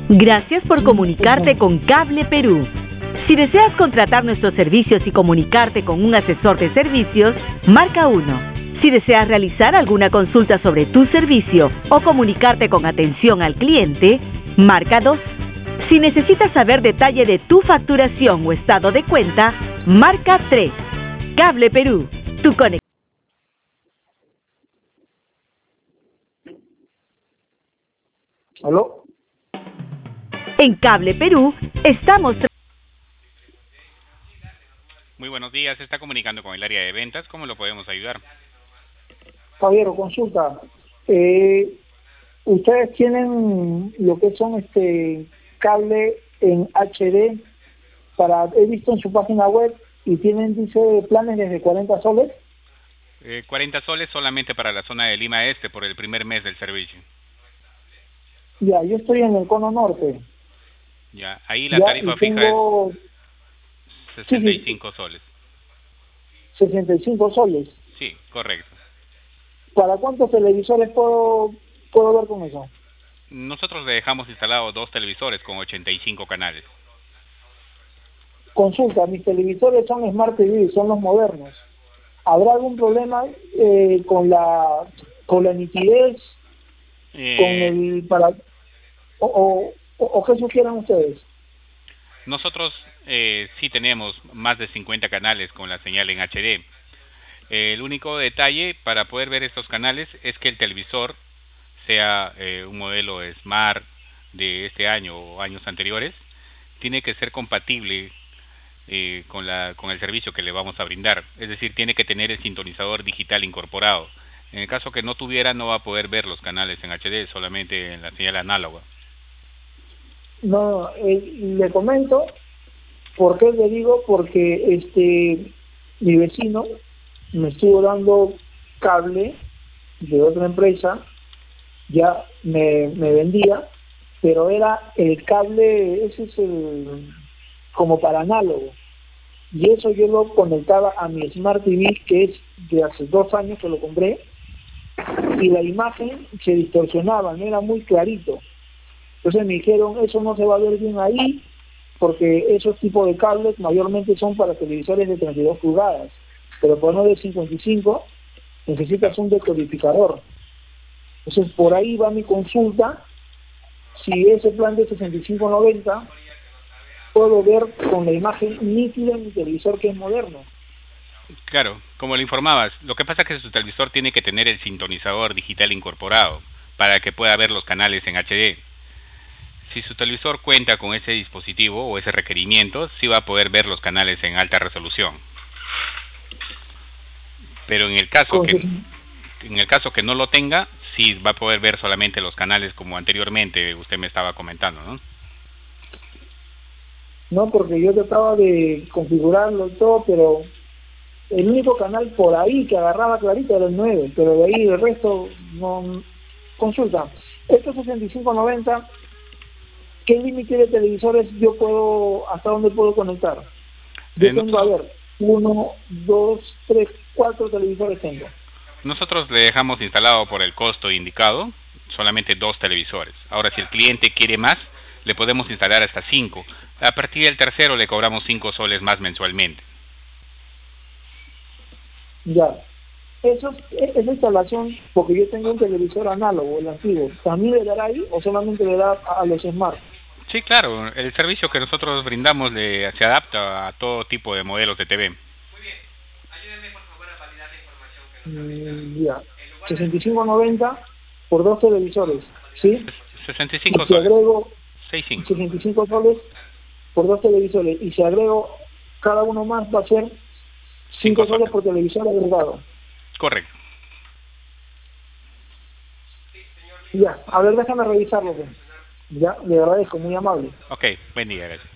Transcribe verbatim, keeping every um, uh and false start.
Gracias por comunicarte con Cable Perú. Si deseas contratar nuestros servicios y comunicarte con un asesor de servicios, marca uno. Si deseas realizar alguna consulta sobre tu servicio o comunicarte con atención al cliente, marca dos. Si necesitas saber detalle de tu facturación o estado de cuenta, marca tres. Cable Perú, tu conexión. ¿Aló? En Cable Perú estamos... Muy buenos días, se está comunicando con el área de ventas, ¿cómo lo podemos ayudar? Caballero, consulta. Eh, ustedes tienen lo que son este cable en H D para, he visto en su página web y tienen, dice, planes desde cuarenta soles. Eh, cuarenta soles solamente para la zona de Lima Este por el primer mes del servicio. Ya, yo estoy en el cono norte. Ya, ahí la Ya, tarifa y fija tengo es sesenta y cinco soles. sesenta y cinco soles. Sí, correcto. ¿Para cuántos televisores puedo, puedo ver con eso? Nosotros le dejamos instalados dos televisores con ochenta y cinco canales. Consulta, mis televisores son Smart T V, son los modernos. ¿Habrá algún problema eh, con la con la nitidez, Eh, con el para o, o, o qué sugieran ustedes? Nosotros eh, sí tenemos más de cincuenta canales con la señal en H D. Eh, el único detalle para poder ver estos canales es que el televisor sea eh, un modelo Smart de este año o años anteriores, tiene que ser compatible eh, con, la, con el servicio que le vamos a brindar. Es decir, tiene que tener el sintonizador digital incorporado. En el caso que no tuviera, no va a poder ver los canales en H D, solamente en la señal análoga. No, eh, le comento, ¿por qué le digo? Porque este mi vecino me estuvo dando cable de otra empresa, ya me, me vendía, pero era el cable, ese es el como para análogo, y eso yo lo conectaba a mi Smart T V, que es de hace dos años que lo compré, y la imagen se distorsionaba, no era muy clarito. Entonces me dijeron, eso no se va a ver bien ahí, porque esos tipos de cables mayormente son para televisores de treinta y dos pulgadas, pero por no de cincuenta y cinco necesitas un decodificador. Entonces por ahí va mi consulta, si ese plan de sesenta y cinco noventa puedo ver con la imagen nítida en mi televisor, que es moderno. Claro, como le informabas, lo que pasa es que su televisor tiene que tener el sintonizador digital incorporado para que pueda ver los canales en H D. Si su televisor cuenta con ese dispositivo o ese requerimiento, sí va a poder ver los canales en alta resolución. Pero en el caso que en el caso que no lo tenga, sí va a poder ver solamente los canales como anteriormente usted me estaba comentando, ¿no? No, porque yo trataba de configurarlo y todo, pero el único canal por ahí que agarraba clarito era el nueve, pero de ahí el resto no. Consulta, estos sesenta y cinco noventa, ¿qué límite de televisores yo puedo, hasta dónde puedo conectar? Yo Eh, tengo, nosotros, a ver, uno, dos, tres, cuatro televisores tengo. Nosotros le dejamos instalado por el costo indicado solamente dos televisores. Ahora, si el cliente quiere más, le podemos instalar hasta cinco. A partir del tercero le cobramos cinco soles más mensualmente. Ya. Eso, esa instalación, porque yo tengo un televisor análogo, el antiguo, ¿también le dará ahí o solamente le da a los Smart? Sí, claro. El servicio que nosotros brindamos le, se adapta a todo tipo de modelos de T V. Muy bien. Ayúdenme, por favor, a validar la información que nos ha enviado. Mm, ya. sesenta y cinco noventa por dos televisores, ¿sí? sesenta y cinco y si soles. agrego sesenta y cinco. sesenta y cinco soles por dos televisores, y si agrego cada uno más va a ser cinco soles por televisor agregado. Correcto. Ya, a ver, déjame revisarlo. Ya, le agradezco, muy amable. Ok, buen día, gracias.